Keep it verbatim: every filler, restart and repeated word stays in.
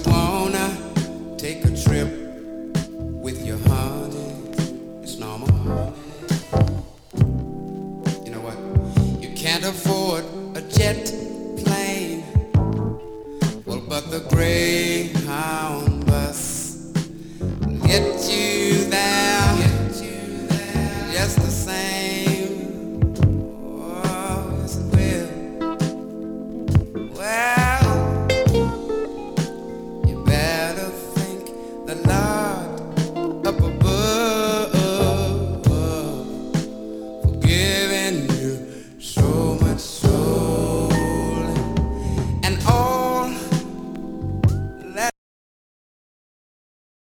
wanna take a trip with your honey. It's normal. You know what? You can't afford a jet plane. Well, but the gray